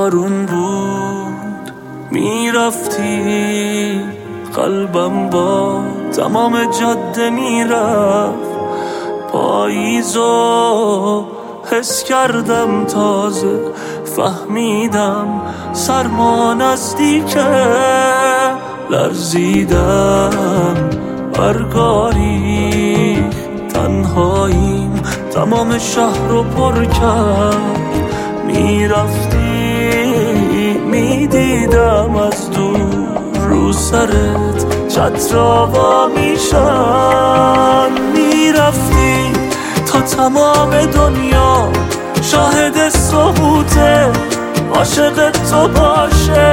بارون بود میرفتی، قلبم با تمام جاده میرفت. پاییزو حس کردم تازه، فهمیدم سرما نزدیکه. لرزیدم برگاری، تنهاییم تمام شهر رو پر کرد. میرفتی میدیدم از دور رو سرت چترا وا میشن. میرفتی تا تمام دنیا شاهد سقوطه، عاشق تو باشه.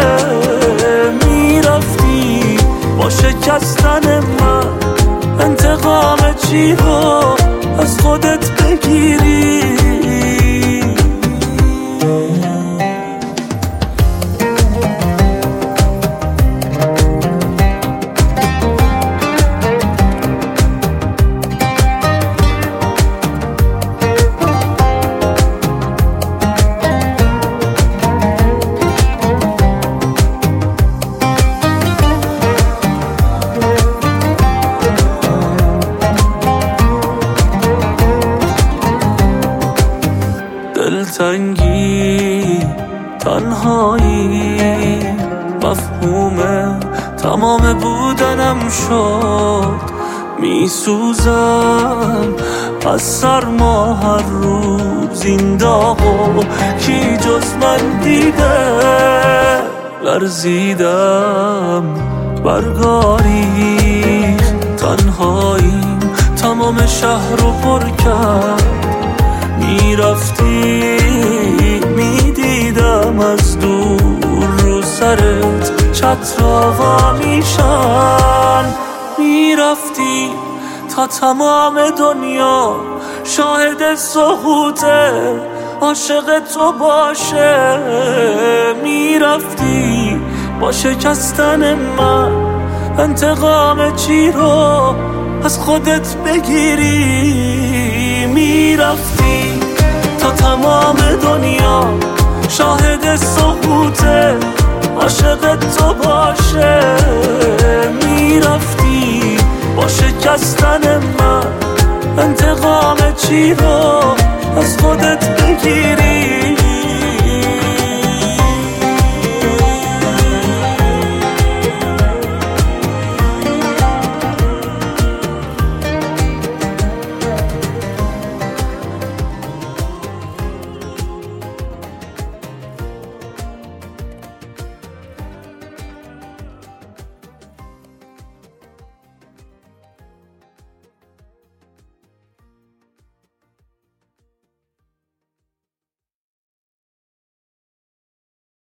میرفتی با شکستن من انتقام چی رو از خودت بگیری. دلتنگی، تنهایی، مفهوم تمام بودنم شد. میسوزم از سرما هر روز، این داغو کی جز من دیده. لرزیدم برگاری، تنهاییم تمام شهر رو پر کرد. میرفتی میدیدم از دور رو سرت چترا وا میشن. میرفتی تا تمام دنیا شاهد سقوطه، عاشق تو باشه. میرفتی با شکستن من انتقام چی رو از خودت بگیری. میرفتی تا تمام دنیا شاهد سقوطه، عاشق تو باشه. میرفتی با شکستن من انتقام چی رو از خودت بگیری.